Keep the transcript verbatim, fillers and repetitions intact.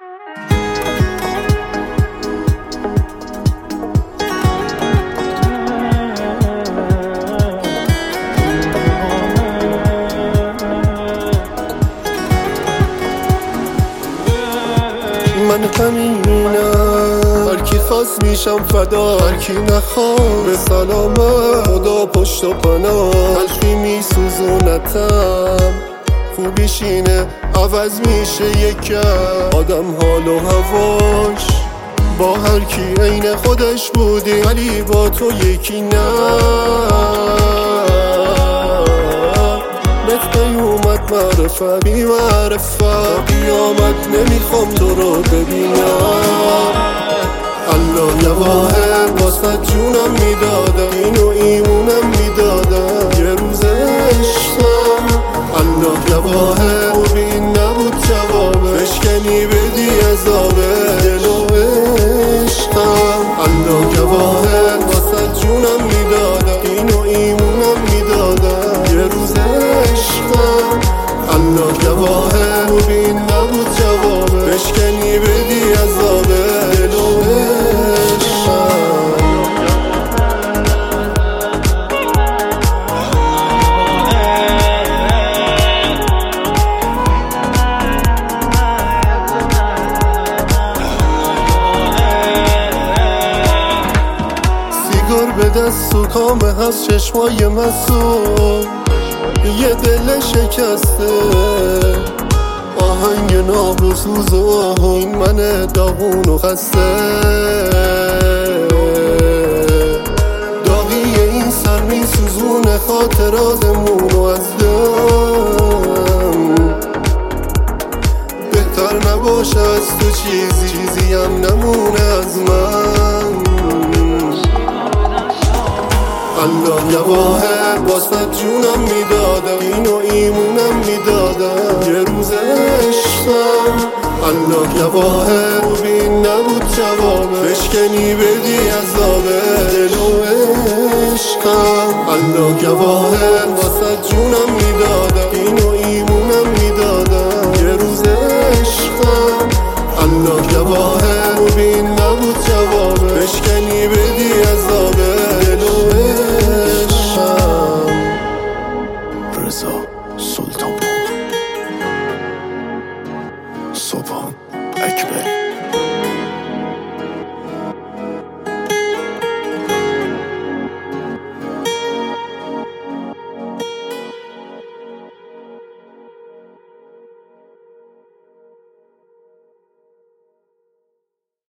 من همینم، هر کی خواست میشم فدا، هر کی نخواد به سلامت. خدا پشت و پناه، تلخی میسوزونتم، خوبیش اینه عوض میشه یکم. آدم حال و هواش با هر کی عین خودش بودی، ولی با تو یکی نه. بهت اومد معرفت بی معرفت، قیامت نمیخوام تو رو ببینم. الله یه واحد واسه جونم میدادم، اینو ایمونم میدادم یه روز عشقم. الله یه واحد خوبی نبود جوابه، بشکنی بدی عذابه دل و عشقم. الله یه واحد واسه جونم میدادم، اینو ایمونم میدادم یه روز عشقم. الله یه واحد خوبی نبود جوابه، بشکنی بدی عذابه دل و عشقم. سیگار به دست و کامه هست چشمای مسون، یه دل شکسته آهنگ ناب و سوز و آهنگ من داغون و خسته. داغی این سر می سوزونه خاطراتمونو از دم. بهتر نباشه از تو چیزی چیزی هم نمونه از من. الله یه واحد واسه جونم میدادم، اینو ایمونم میدادم یه روز عشقم. الله یه واحد خوبی نبود جوابه، بشکنی بدی عذابه دل و عشقم. الله یه واحد واسه جونم میدادم، اینو ایمونم میدادم یه روز عشقم. الله یه واحد خوبی نبود جوابه، بشکنی بدی عذابه دل و عشقم. رضا سلطان پور، سبحان اکبری.